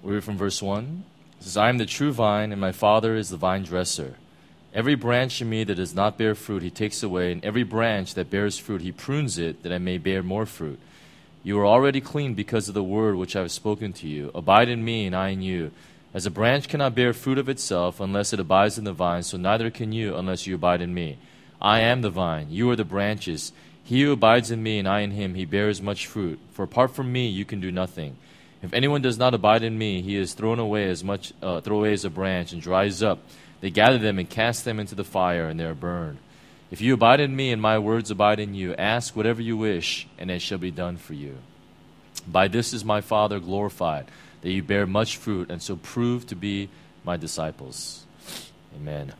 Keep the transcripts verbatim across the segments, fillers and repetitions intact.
We read from verse one. It says, I am the true vine, and my Father is the vine dresser. Every branch in me that does not bear fruit, he takes away, and every branch that bears fruit, he prunes it, that I may bear more fruit. You are already clean because of the word which I have spoken to you. Abide in me, and I in you. As a branch cannot bear fruit of itself unless it abides in the vine, so neither can you unless you abide in me. I am the vine, you are the branches. He who abides in me, and I in him, he bears much fruit. For apart from me, you can do nothing. If anyone does not abide in me, he is thrown away as much, uh, thrown away as a branch, and dries up. They gather them and cast them into the fire, and they are burned. If you abide in me, and my words abide in you, ask whatever you wish, and it shall be done for you. By this is my Father glorified, that you bear much fruit, and so prove to be my disciples. Amen.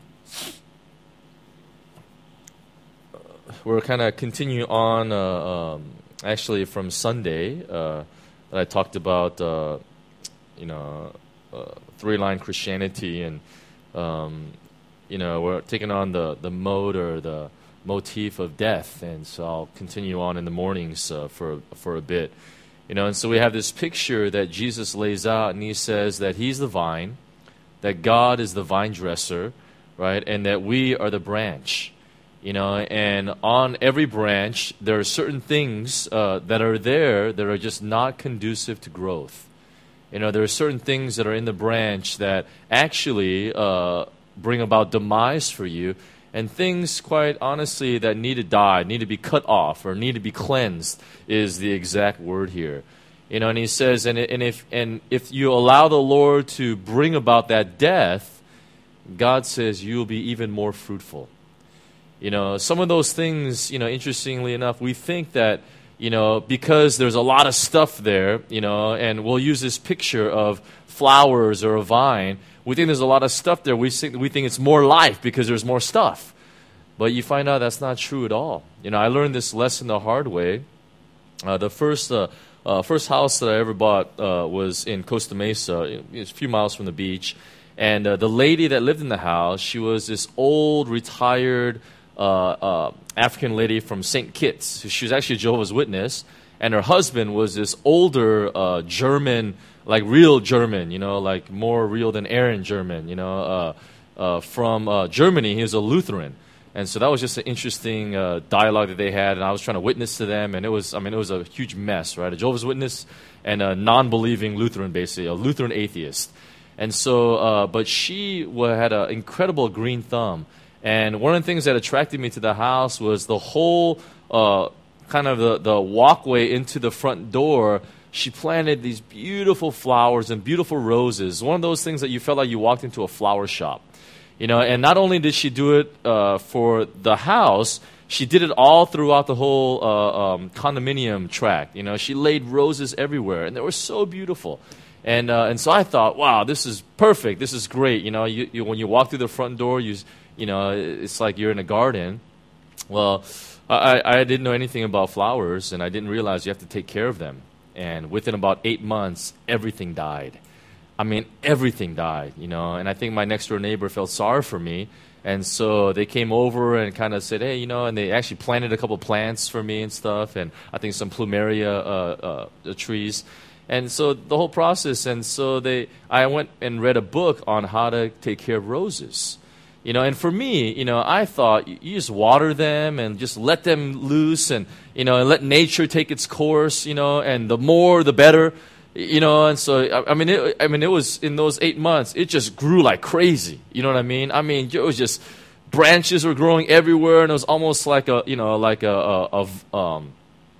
We're kind of continuing on, uh, um, actually, from Sunday uh, that I talked about, uh, you know, uh, three-line Christianity, and um, you know, we're taking on the the mode or the motif of death, and so I'll continue on in the mornings uh, for for a bit, you know. And so we have this picture that Jesus lays out, and he says that he's the vine, that God is the vine dresser, right, and that we are the branch. You know, and on every branch, there are certain things uh, that are there that are just not conducive to growth. You know, there are certain things that are in the branch that actually uh, bring about demise for you, and things, quite honestly, that need to die, need to be cut off, or need to be cleansed is the exact word here. You know, and he says, and, and, if, and if you allow the Lord to bring about that death, God says you will be even more fruitful. You know, some of those things, you know, interestingly enough, we think that, you know, because there's a lot of stuff there, you know, and we'll use this picture of flowers or a vine, we think there's a lot of stuff there. We think, we think it's more life because there's more stuff. But you find out that's not true at all. You know, I learned this lesson the hard way. Uh, the first uh, uh, first house that I ever bought uh, was in Costa Mesa. It's a few miles from the beach. And uh, the lady that lived in the house, she was this old, retired Uh, uh, African lady from Saint Kitts. She was actually a Jehovah's Witness, and her husband was this older uh, German, like real German, you know, like more real than Aaron German, you know, uh, uh, from uh, Germany. He was a Lutheran, and so that was just an interesting uh, dialogue that they had. And I was trying to witness to them, and it was, I mean, it was a huge mess, right? A Jehovah's Witness and a non-believing Lutheran, basically, a Lutheran atheist. And so, uh, but she had an incredible green thumb. And one of the things that attracted me to the house was the whole uh, kind of the, the walkway into the front door. She planted these beautiful flowers and beautiful roses. One of those things that you felt like you walked into a flower shop. You know, and not only did she do it uh, for the house, she did it all throughout the whole uh, um, condominium tract. You know, she laid roses everywhere, and they were so beautiful. And uh, and so I thought, wow, this is perfect. This is great. You know, you, you, when you walk through the front door, you you know, it's like you're in a garden. Well, I, I didn't know anything about flowers, and I didn't realize you have to take care of them. And within about eight months, everything died. I mean, everything died, you know. And I think my next-door neighbor felt sorry for me. And so they came over and kind of said, hey, you know, and they actually planted a couple plants for me and stuff, and I think some plumeria uh, uh, trees. And so the whole process, and so they, I went and read a book on how to take care of roses. You know, and for me, you know, I thought you just water them and just let them loose, and, you know, and let nature take its course, you know, and the more, the better, you know. And so, I, I mean, it, I mean, it was in those eight months, it just grew like crazy. You know what I mean? I mean, it was just, branches were growing everywhere, and it was almost like a, you know, like a, a, a um,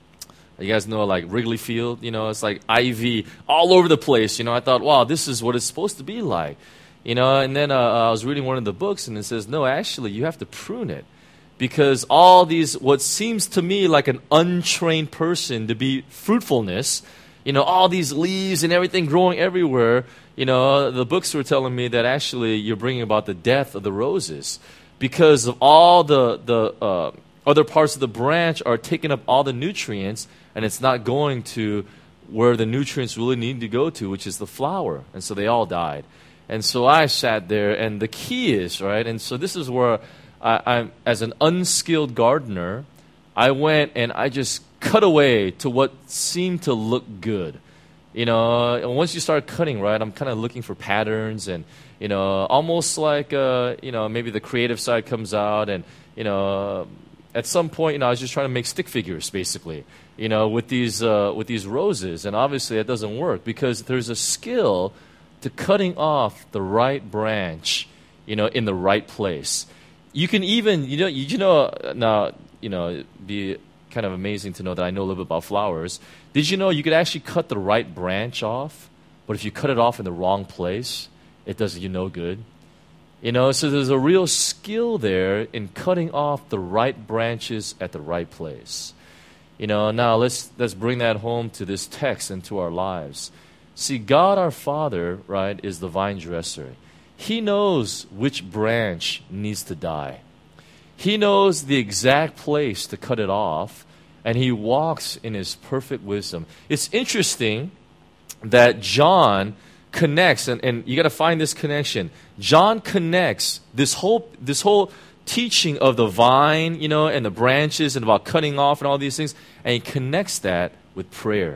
you guys know, like Wrigley Field, you know, it's like ivy all over the place. You know, I thought, wow, this is what it's supposed to be like. You know, and then uh, I was reading one of the books, and it says, no, actually, you have to prune it. Because all these, what seems to me like an untrained person to be fruitfulness, you know, all these leaves and everything growing everywhere, you know, the books were telling me that actually you're bringing about the death of the roses. Because of all the, the uh, other parts of the branch are taking up all the nutrients, and it's not going to where the nutrients really need to go to, which is the flower. And so they all died. And so I sat there, and the key is, right, and so this is where I, I'm, as an unskilled gardener, I went and I just cut away to what seemed to look good. You know, and once you start cutting, right, I'm kind of looking for patterns and, you know, almost like, uh, you know, maybe the creative side comes out and, you know, at some point, you know, I was just trying to make stick figures, basically, you know, with these, uh, with these roses. And obviously that doesn't work because there's a skill to cutting off the right branch, you know, in the right place. You can even, you know, you know, now, you know, it'd be kind of amazing to know that I know a little bit about flowers. Did you know you could actually cut the right branch off, but if you cut it off in the wrong place, it does you no good? You know, so there's a real skill there in cutting off the right branches at the right place. You know, now let's let's bring that home to this text and to our lives. See, God our Father, right, is the vine dresser. He knows which branch needs to die. He knows the exact place to cut it off, and he walks in his perfect wisdom. It's interesting that John connects, and, and you got to find this connection. John connects this whole this whole teaching of the vine, you know, and the branches and about cutting off and all these things, and he connects that with prayer.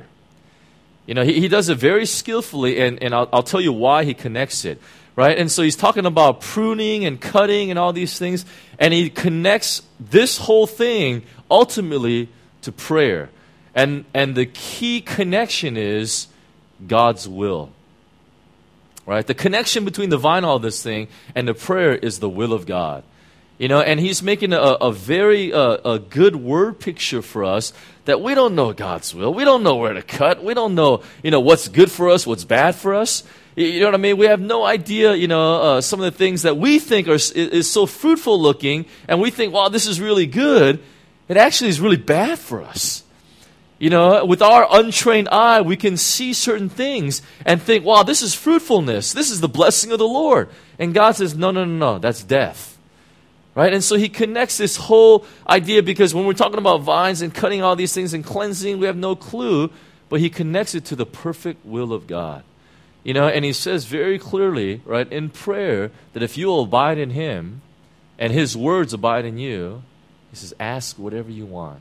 You know, he, he does it very skillfully, and, and I'll, I'll tell you why he connects it. Right? And so he's talking about pruning and cutting and all these things. And he connects this whole thing ultimately to prayer. And, and the key connection is God's will. Right? The connection between the vine, all this thing, and the prayer is the will of God. You know, and he's making a, a very uh, a good word picture for us that we don't know God's will. We don't know where to cut. We don't know, you know, what's good for us, what's bad for us. You know what I mean? We have no idea, you know, uh, some of the things that we think are is, is so fruitful looking, and we think, wow, this is really good. It actually is really bad for us. You know, with our untrained eye, we can see certain things and think, wow, this is fruitfulness. This is the blessing of the Lord. And God says, no, no, no, no, that's death. Right? And so he connects this whole idea because when we're talking about vines and cutting all these things and cleansing, we have no clue, but he connects it to the perfect will of God. You know, and he says very clearly, right, in prayer, that if you will abide in him and his words abide in you, he says, ask whatever you want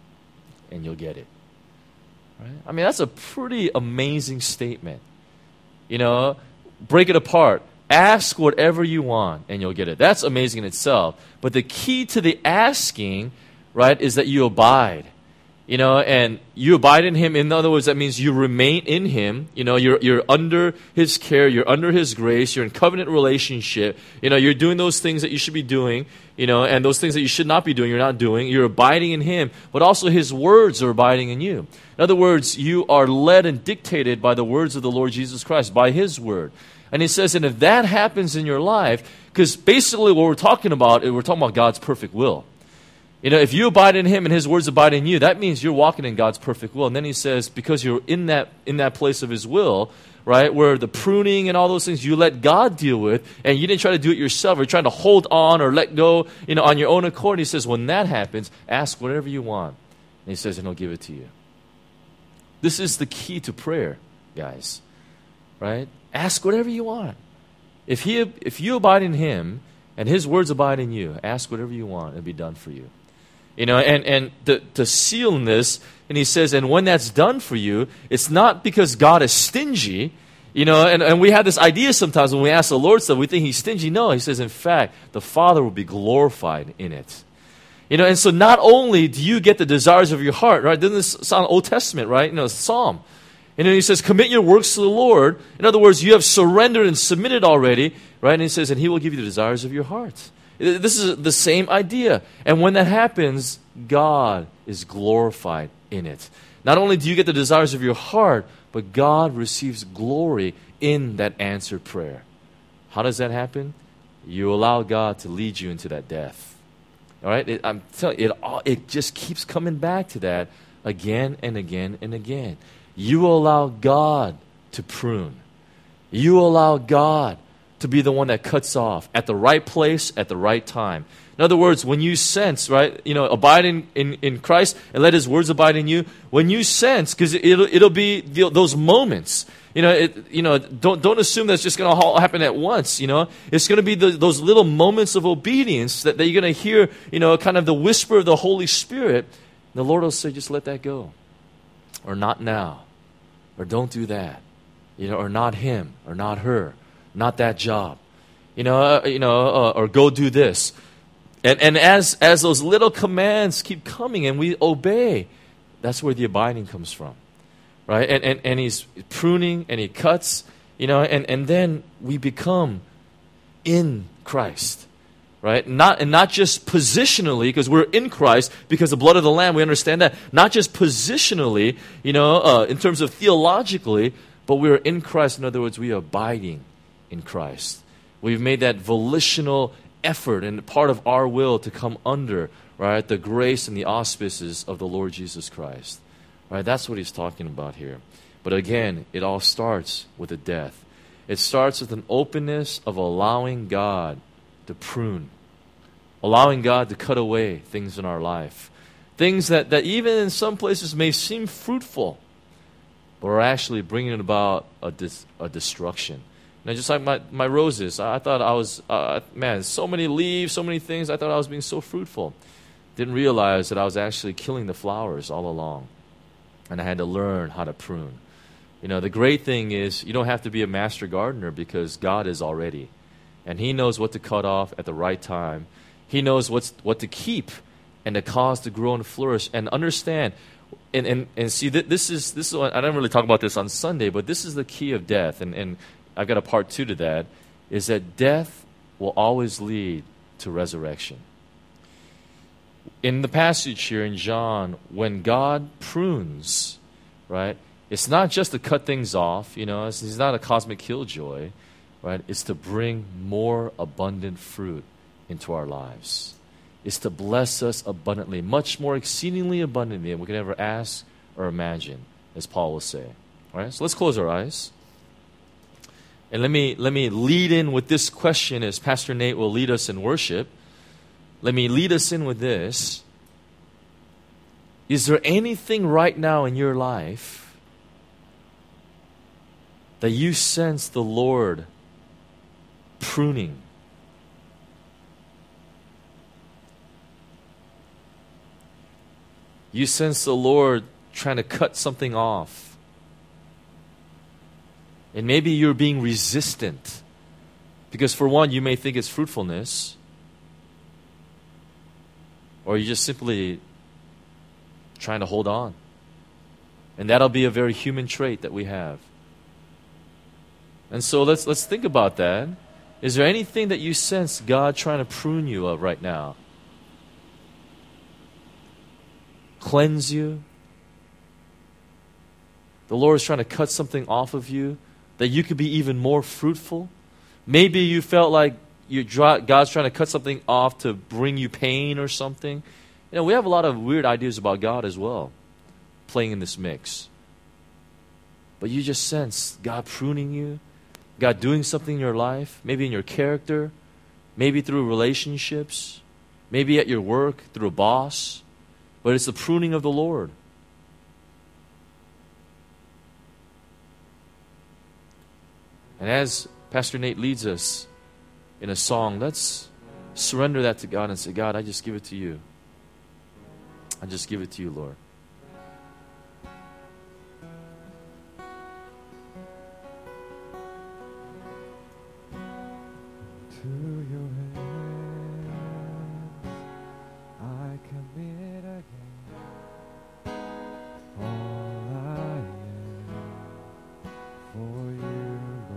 and you'll get it. Right? I mean, that's a pretty amazing statement. You know, break it apart. Ask whatever you want and you'll get it. That's amazing in itself. But the key to the asking, right, is that you abide. You know, and you abide in him. In other words, that means you remain in him. You know, you're you're under his care. You're under his grace. You're in covenant relationship. You know, you're doing those things that you should be doing. You know, and those things that you should not be doing, you're not doing. You're abiding in him. But also his words are abiding in you. In other words, you are led and dictated by the words of the Lord Jesus Christ, by his word. And he says, and if that happens in your life, because basically what we're talking about, we're talking about God's perfect will. You know, if you abide in him and his words abide in you, that means you're walking in God's perfect will. And then he says, because you're in that in that place of his will, right, where the pruning and all those things you let God deal with, and you didn't try to do it yourself or trying to hold on or let go, you know, on your own accord. He says, when that happens, ask whatever you want. And he says, and he'll give it to you. This is the key to prayer, guys, right? Ask whatever you want. If he, if you abide in him and his words abide in you, ask whatever you want, it'll be done for you. You know, and, and to, to seal in this, and he says, and when that's done for you, it's not because God is stingy, you know, and, and we have this idea sometimes when we ask the Lord stuff, we think he's stingy. No, he says, in fact, the Father will be glorified in it. You know, and so not only do you get the desires of your heart, right? Doesn't this sound Old Testament, right? You know, Psalm. And then he says, commit your works to the Lord. In other words, you have surrendered and submitted already, right? And he says, and he will give you the desires of your heart. This is the same idea. And when that happens, God is glorified in it. Not only do you get the desires of your heart, but God receives glory in that answered prayer. How does that happen? You allow God to lead you into that death. All right? It, I'm telling you, it, it just keeps coming back to that again and again and again. You allow God to prune. You allow God to be the one that cuts off at the right place at the right time. In other words, when you sense, right, you know, abide in, in, in Christ and let his words abide in you, when you sense, because it'll, it'll be the, those moments, you know, it, you know, don't, don't assume that's just going to happen at once, you know. It's going to be the, those little moments of obedience that, that you're going to hear, you know, kind of the whisper of the Holy Spirit. And the Lord will say, just let that go. Or not now. or don't do that, you know, or not him, or not her, not that job, you know, uh, you know, uh, or go do this. And and as as those little commands keep coming and we obey, that's where the abiding comes from, right? And and, and he's pruning and he cuts, you know, and, and then we become in Christ, right? Not and not just positionally, because we're in Christ because the blood of the Lamb. We understand that. Not just positionally, you know, uh, in terms of theologically, but we're in Christ. In other words, we are abiding in Christ. We've made that volitional effort and part of our will to come under, right, the grace and the auspices of the Lord Jesus Christ. Right? That's what he's talking about here. But again, it all starts with a death. It starts with an openness of allowing God to prune, allowing God to cut away things in our life. Things that, that even in some places may seem fruitful, but are actually bringing about a, dis, a destruction. Now, just like my, my roses, I thought I was, uh, man, so many leaves, so many things, I thought I was being so fruitful. Didn't realize that I was actually killing the flowers all along. And I had to learn how to prune. You know, the great thing is you don't have to be a master gardener because God is already. And He knows what to cut off at the right time. He knows what's, what to keep and to cause to grow and flourish. And understand, and, and, and see, th- this is, this is what, I didn't really talk about this on Sunday, but this is the key of death. And, and I've got a part two to that, is that death will always lead to resurrection. In the passage here in John, when God prunes, right, it's not just to cut things off, you know, it's, it's not a cosmic killjoy, right? It's to bring more abundant fruit into our lives. It's to bless us abundantly, much more exceedingly abundantly than we can ever ask or imagine, as Paul will say. All right, so let's close our eyes. And let me let me lead in with this question as Pastor Nate will lead us in worship. Let me lead us in with this. Is there anything right now in your life that you sense the Lord pruning? You sense the Lord trying to cut something off? And maybe you're being resistant. Because for one, you may think it's fruitfulness. Or you're just simply trying to hold on. And that'll be a very human trait that we have. And so let's let's think about that. Is there anything that you sense God trying to prune you of right now? Cleanse you? The Lord is trying to cut something off of you that you could be even more fruitful? Maybe you felt like you God's trying to cut something off to bring you pain or something. You know, we have a lot of weird ideas about God as well, playing in this mix. But you just sense God pruning you, God doing something in your life, maybe in your character, maybe through relationships, maybe at your work, through a boss. But it's the pruning of the Lord. And as Pastor Nate leads us in a song, let's surrender that to God and say, God, I just give it to you. I just give it to you, Lord. To your hands I commit again all I am for you,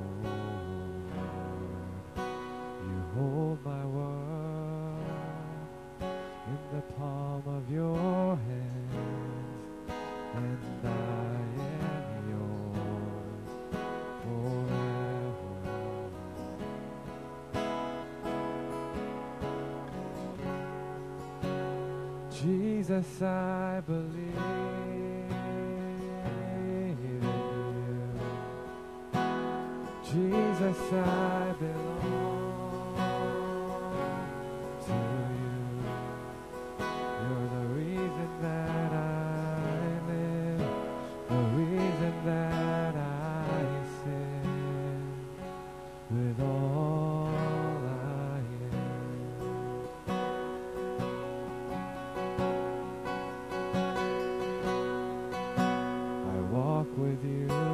Lord. You hold my world in the palm of your hands, and I am yours forever. Jesus, I believe in you. Jesus, I belong to you. You're the reason that I live, the reason that I sing with all I am. I walk with you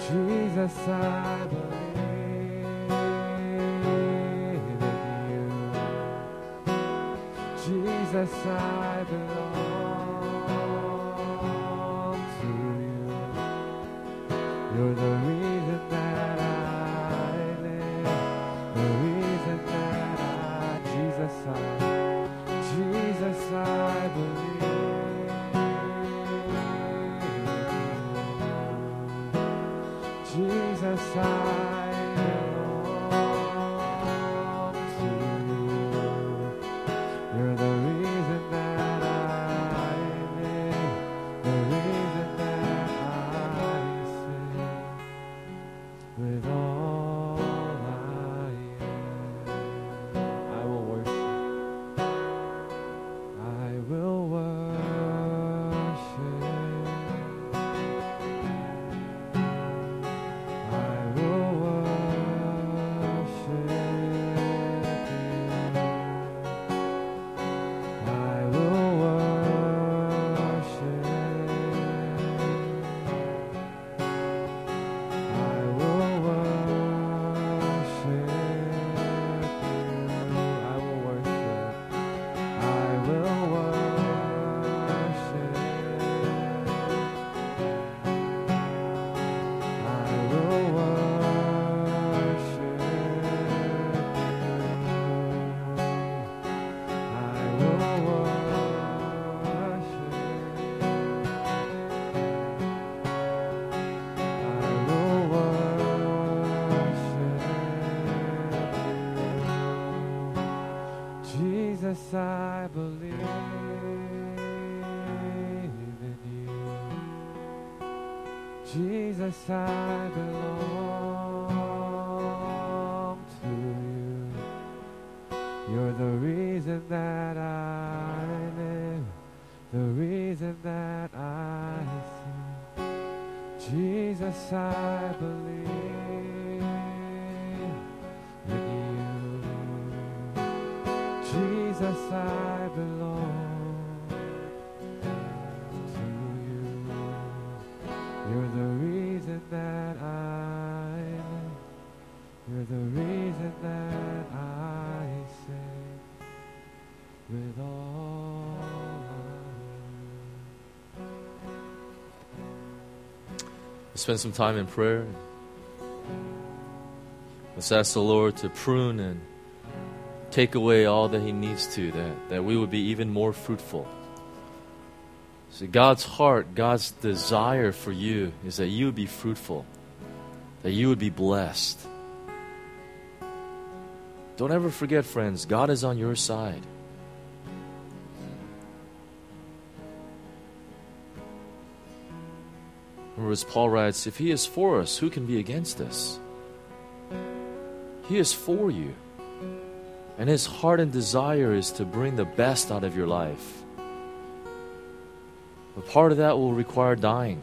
Jesus, I believe in you. Jesus, I belong to you. You're the reason that I live, the reason that I, Jesus, I, Jesus, I believe in you. Jesus, I belong to you. You're the reason that I live, the reason that I sing with all I am. I will worship. I will worship. I will worship you. I will worship. I will worship you. I will worship. I will worship. I will worship you. I will worship. I will worship you. Jesus, I believe in you. Jesus, I belong to you. You're the reason that I live, the reason that I sing. Jesus, I believe in you. Jesus, I belong to you. You're the reason that I live. You're the reason that I sing with all I Spend some time in prayer. Let's ask the Lord to prune and take away all that He needs to, that, that we would be even more fruitful. See, God's heart, God's desire for you is that you would be fruitful, that you would be blessed. Don't ever forget, friends, God is on your side. Remember, as Paul writes, if He is for us, who can be against us? He is for you. And His heart and desire is to bring the best out of your life. But part of that will require dying.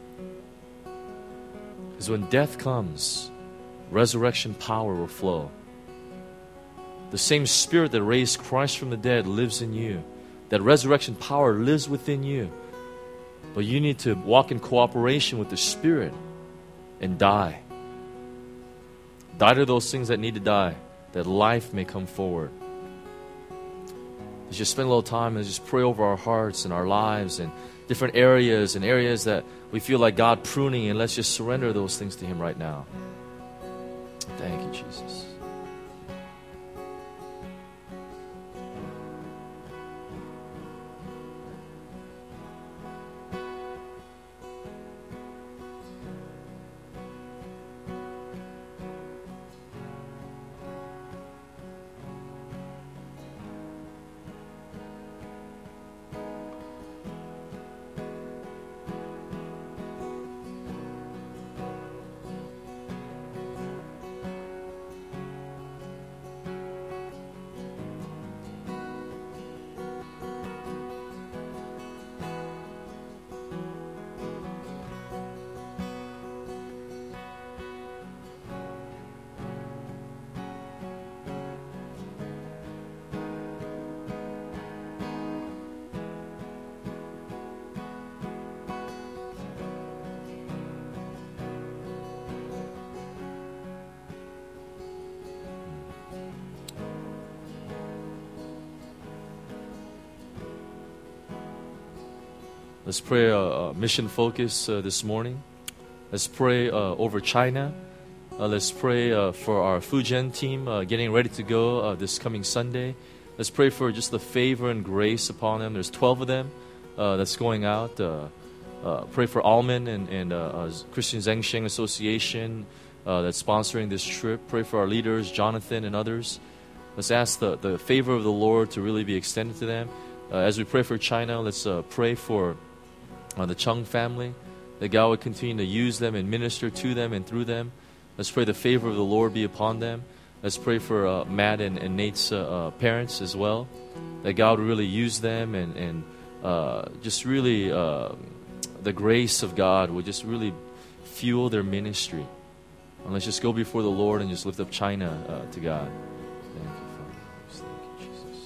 Because when death comes, resurrection power will flow. The same Spirit that raised Christ from the dead lives in you. That resurrection power lives within you. But you need to walk in cooperation with the Spirit and die. Die to those things that need to die, that life may come forward. Let's just spend a little time and just pray over our hearts and our lives and different areas and areas that we feel like God pruning, and let's just surrender those things to Him right now. Thank you, Jesus. Let's pray uh, uh, mission focus uh, this morning. Let's pray uh, over China. Uh, let's pray uh, for our Fujian team uh, getting ready to go uh, this coming Sunday. Let's pray for just the favor and grace upon them. There's twelve of them uh, that's going out. Uh, uh, pray for Alman and, and uh, uh, Christian Zhengsheng Association uh, that's sponsoring this trip. Pray for our leaders, Jonathan and others. Let's ask the, the favor of the Lord to really be extended to them. Uh, as we pray for China, let's uh, pray for uh, the Chung family, that God would continue to use them and minister to them and through them. Let's pray the favor of the Lord be upon them. Let's pray for uh, Matt and, and Nate's uh, uh, parents as well, that God would really use them and, and uh, just really uh, the grace of God would just really fuel their ministry. And let's just go before the Lord and just lift up China uh, to God. Thank you, Father. Thank you, Jesus.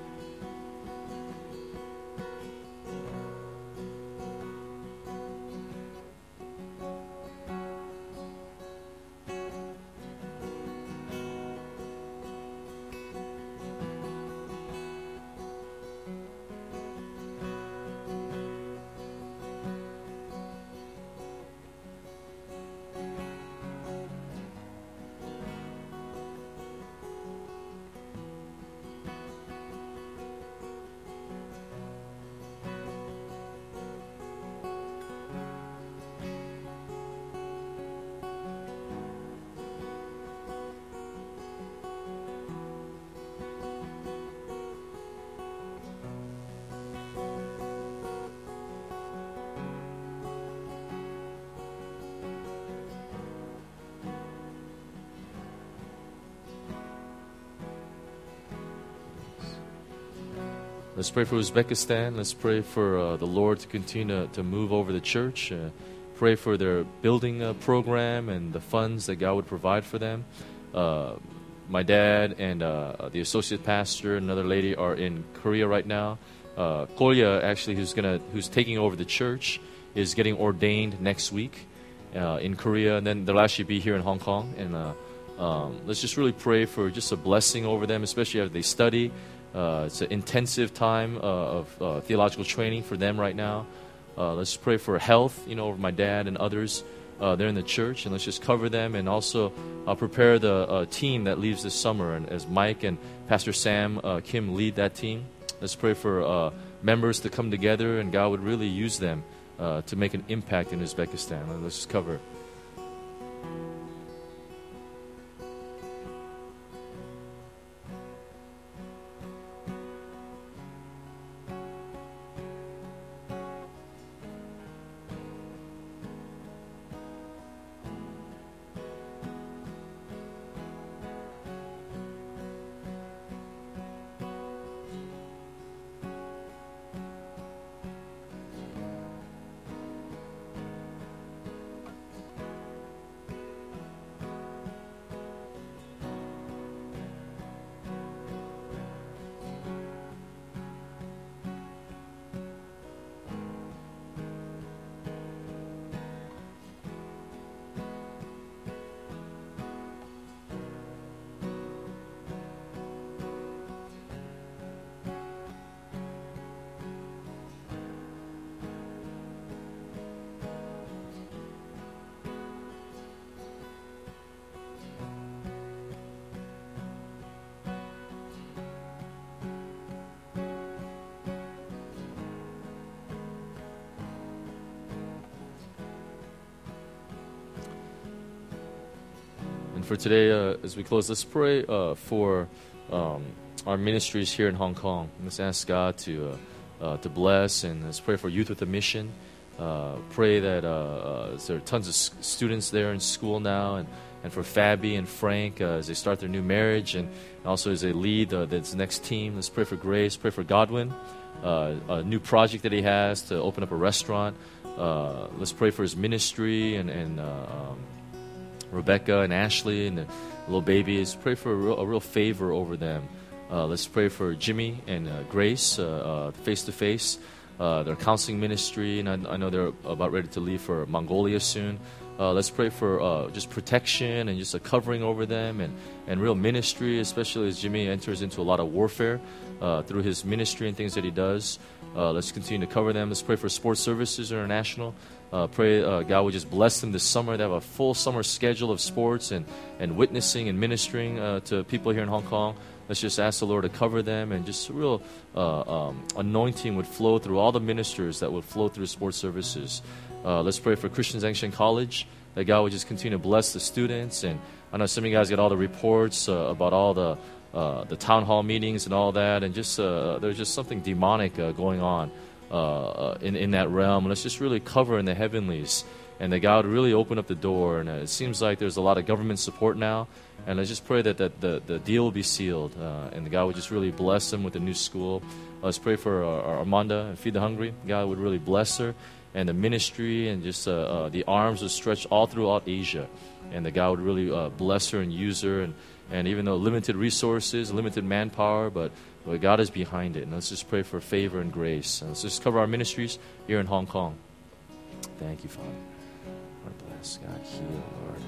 Let's pray for Uzbekistan. Let's pray for uh, the Lord to continue to, to move over the church. Uh, pray for their building uh, program and the funds that God would provide for them. Uh, my dad and uh, the associate pastor and another lady are in Korea right now. Uh, Kolya, actually, who's gonna who's taking over the church, is getting ordained next week uh, in Korea, and then they'll actually be here in Hong Kong. And uh, um, let's just really pray for just a blessing over them, especially as they study. Uh, it's an intensive time uh, of uh, theological training for them right now. Uh, let's pray for health, you know, over my dad and others. Uh, they're in the church, and let's just cover them and also uh, prepare the uh, team that leaves this summer. And as Mike and Pastor Sam uh, Kim lead that team, let's pray for uh, members to come together, and God would really use them uh, to make an impact in Uzbekistan. Let's just cover. For today, uh, as we close, let's pray uh, for um, our ministries here in Hong Kong. Let's ask God to uh, uh, to bless, and let's pray for Youth with a Mission. Uh, pray that uh, uh, there are tons of s- students there in school now, and, and for Fabi and Frank uh, as they start their new marriage, and also as they lead uh, this next team. Let's pray for Grace. Pray for Godwin, uh, a new project that he has to open up a restaurant. Uh, let's pray for his ministry and and. Uh, um, Rebecca and Ashley and the little babies. Pray for a real, a real favor over them. Uh, let's pray for Jimmy and uh, Grace, uh, uh, face-to-face, uh, their counseling ministry. And I, I know they're about ready to leave for Mongolia soon. Uh, let's pray for uh, just protection and just a covering over them and, and real ministry, especially as Jimmy enters into a lot of warfare uh, through his ministry and things that he does. Uh, let's continue to cover them. Let's pray for Sports Services International. Uh, pray uh, God would just bless them this summer. They have a full summer schedule of sports and, and witnessing and ministering uh, to people here in Hong Kong. Let's just ask the Lord to cover them, and just a real uh, um, anointing would flow through all the ministers that would flow through Sports Services. Uh, let's pray for Christian Junction College, that God would just continue to bless the students. And I know some of you guys get all the reports uh, about all the uh, the town hall meetings and all that, and just uh, there's just something demonic uh, going on uh, in, in that realm. Let's just really cover in the heavenlies, and that God would really open up the door. And uh, it seems like there's a lot of government support now. And let's just pray that, that the, the deal will be sealed, uh, and God would just really bless them with a new school. Let's pray for uh, Armanda and Feed the Hungry. God would really bless her and the ministry, and just uh, uh, the arms would stretch all throughout Asia. And that God would really uh, bless her and use her. And, and even though limited resources, limited manpower, but, but God is behind it. And let's just pray for favor and grace. And let's just cover our ministries here in Hong Kong. Thank you, Father. Lord bless. God heal, Lord.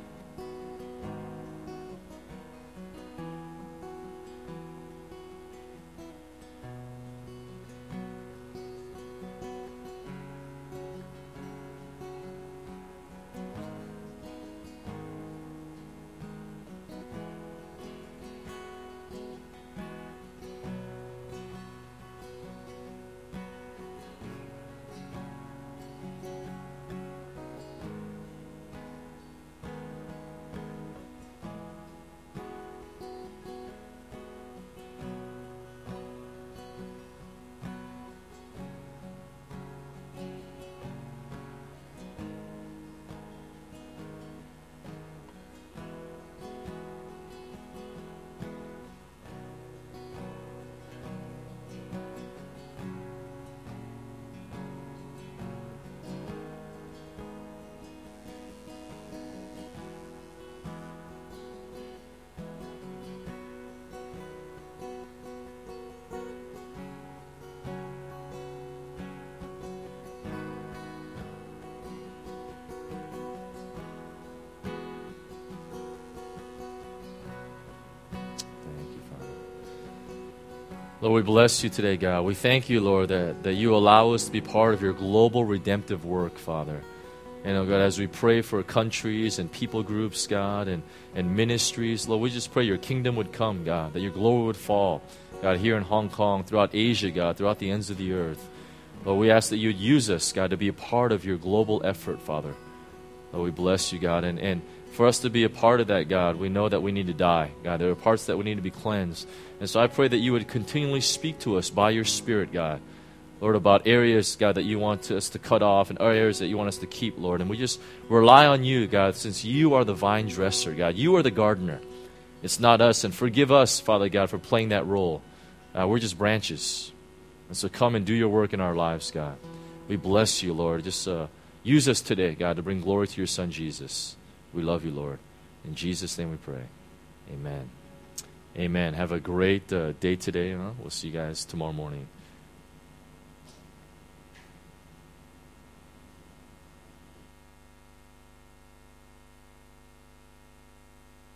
Lord, we bless you today, God. We thank you, Lord, that, that you allow us to be part of your global redemptive work, Father. And, oh God, as we pray for countries and people groups, God, and, and ministries, Lord, we just pray your kingdom would come, God, that your glory would fall, God, here in Hong Kong, throughout Asia, God, throughout the ends of the earth. Lord, we ask that you would use us, God, to be a part of your global effort, Father. Lord, we bless you, God. And, and for us to be a part of that, God, we know that we need to die. God, there are parts that we need to be cleansed. And so I pray that you would continually speak to us by your Spirit, God. Lord, about areas, God, that you want us to cut off and areas that you want us to keep, Lord. And we just rely on you, God, since you are the vine dresser, God. You are the gardener. It's not us. And forgive us, Father God, for playing that role. Uh, we're just branches. And so come and do your work in our lives, God. We bless you, Lord. Just uh, use us today, God, to bring glory to your Son, Jesus. We love you, Lord. In Jesus' name we pray. Amen. Amen. Have a great uh, day today. Huh? We'll see you guys tomorrow morning.